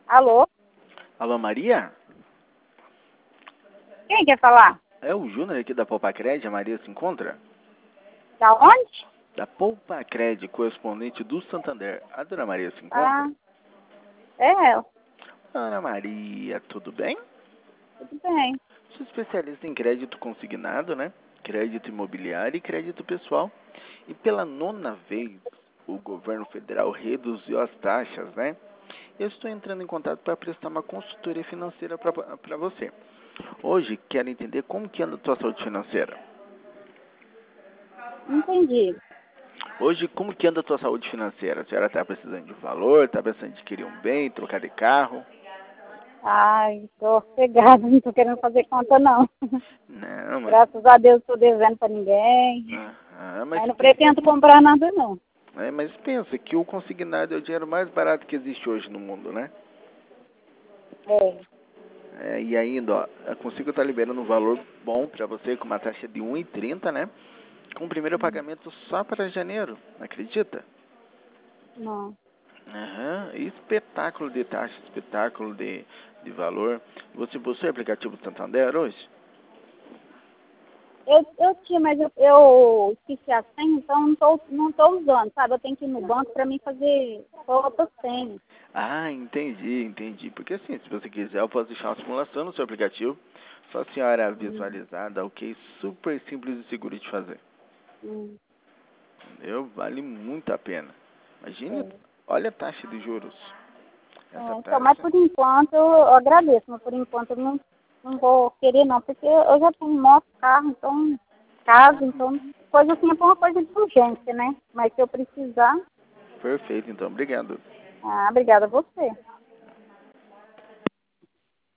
Alô? Alô, Maria? Quem quer falar? É o Júnior aqui da Poupacred, a Maria se encontra? Da onde? Da Poupacred, correspondente do Santander. A dona Maria se encontra? Ah, é ela. Dona Maria, tudo bem? Tudo bem. Sou especialista em crédito consignado, né? Crédito imobiliário e crédito pessoal. E pela 9ª vez, o governo federal reduziu as taxas, né? Eu estou entrando em contato para prestar uma consultoria financeira para você. Hoje, quero entender como que anda a tua saúde financeira. Entendi. Hoje, como que anda a tua saúde financeira? A senhora está precisando de valor, está precisando adquirir um bem, trocar de carro? Ai, tô pegada, não tô querendo fazer conta, não. Não, Graças a Deus, tô devendo pra ninguém. mas, Mas não pretendo comprar nada, não. mas pensa que o consignado é o dinheiro mais barato que existe hoje no mundo, né? É. E ainda, ó, a Consigo está liberando um valor bom para você com uma taxa de 1,30, né? Com o primeiro pagamento só para janeiro, acredita? Não. Espetáculo de taxa, espetáculo de valor. Você possui o aplicativo do Santander hoje? Eu tinha, mas eu esqueci a senha, então não tô usando, sabe? Eu tenho que ir no banco pra mim fazer outra senha. Ah, entendi. Porque assim, se você quiser, eu posso deixar uma simulação no seu aplicativo. Só a senhora visualizar, dá ok, super simples e seguro de fazer. Hum. Entendeu? Vale muito a pena. Imagine, É. olha a taxa de juros. Essa Então, mas taxa. por enquanto eu agradeço, mas por enquanto eu não vou querer não, porque eu já tenho moto, carro, então, casa, então, coisa assim é uma coisa de urgência, né? Mas se eu precisar, Perfeito, então, obrigado. obrigada a você.